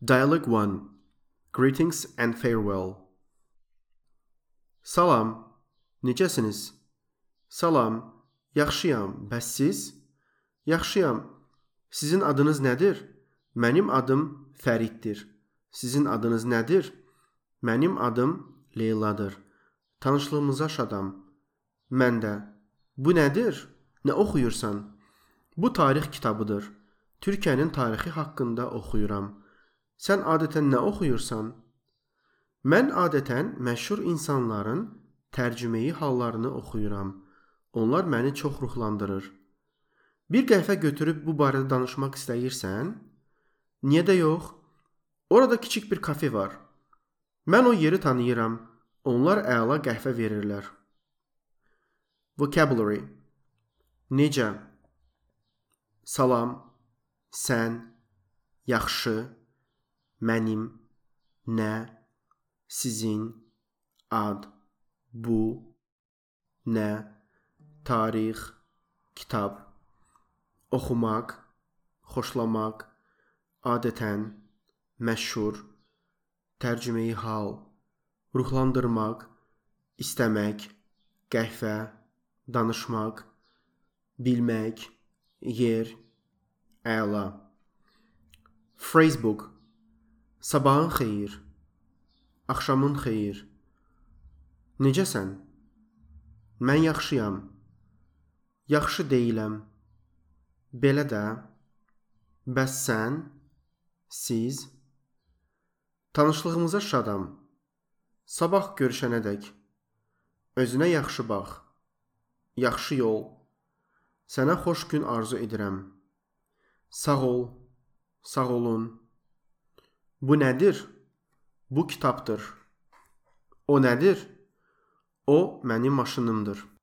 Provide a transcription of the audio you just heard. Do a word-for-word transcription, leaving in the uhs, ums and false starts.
Dialogue one. Greetings and farewell. Salam, necəsiniz? Salam, yaxşıyam, bəs siz? Yaxşıyam. Sizin adınız nədir? Mənim adım Fəriddir. Sizin adınız nədir? Mənim adım Leyladır. Tanışlığımıza şadam. Mən də. Bu nədir? Nə oxuyursan? Bu tarix kitabıdır. Türkiyənin tarixi haqqında oxuyuram. Sən adətən nə oxuyursan? Mən adətən məşhur insanların tərcümeyi hallarını oxuyuram. Onlar məni çox ruhlandırır. Bir qəhvə götürüb bu barədə danışmaq istəyirsən? Niyə də yox? Orada kiçik bir kafe var. Mən o yeri tanıyıram. Onlar əla qəhvə verirlər. Vocabulary. Necə? Salam, sən, yaxşı, mənim, nə, sizin, ad, bu, nə, tarix, kitab, oxumaq, xoşlamaq, adətən, məşhur, tərcümeyi hal, ruhlandırmaq, istəmək, qəhvə, danışmaq, bilmək, yer, əla. Phrasebook. Sabahın xeyir, axşamın xeyir. Necəsən? Mən yaxşıyam. Yaxşı deyiləm. Belə də. Bəs sən? Siz? Tanışlığımıza şadam. Sabah görüşənədək. Özünə yaxşı bax. Yaxşı yol. Sənə xoş gün arzu edirəm. Sağ ol. Sağ olun. Bu nədir? Bu kitabdır. O nədir? O mənim maşınımdır.